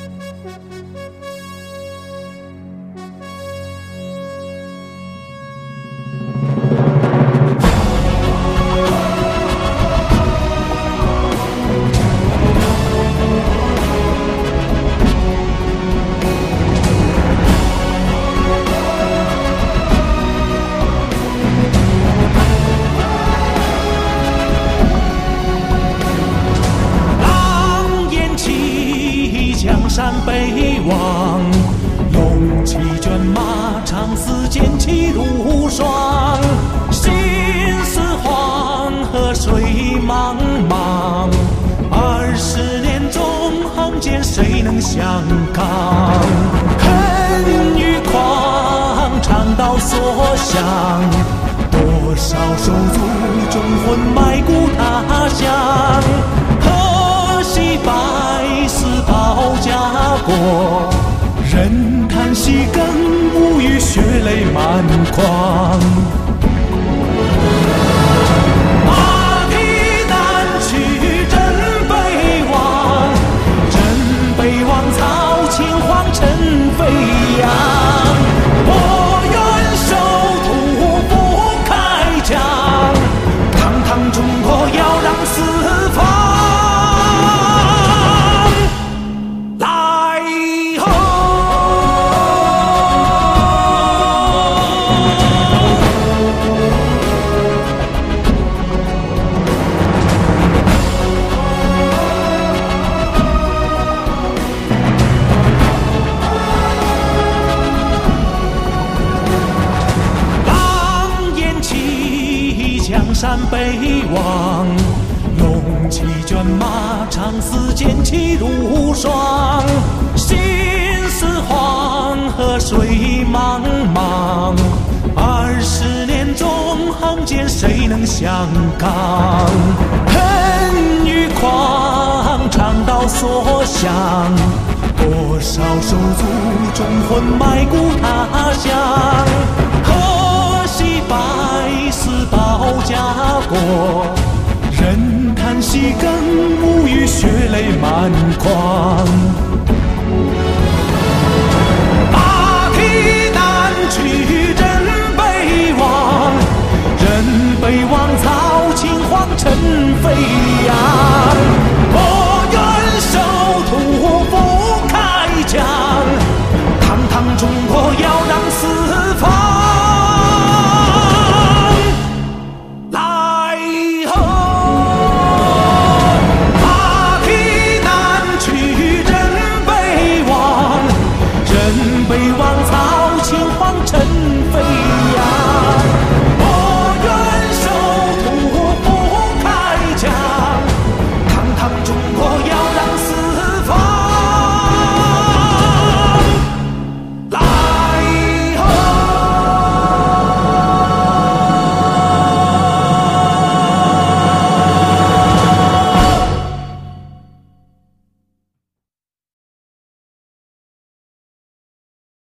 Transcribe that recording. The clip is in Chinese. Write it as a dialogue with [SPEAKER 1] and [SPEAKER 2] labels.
[SPEAKER 1] 江山北望，龙骑卷马，长嘶剑气如霜。心似黄河水茫茫，20年纵横间，谁能相抗？恨与狂，肠道所向，多少手足忠魂埋骨他乡。可惜百死保家国，人叹息更无语，血泪满眶。马蹄南去真北望，真北望曹秦皇尘飞扬。我愿守土不开疆，堂堂中国要让四方。江山北望，龙骑卷马，长嘶剑气如霜。心似黄河水茫茫，20年纵横间，谁能相抗？恨与狂，肠道所向，多少手足忠魂埋骨他乡。可惜百死保家国，人叹息更无语，血泪满眶。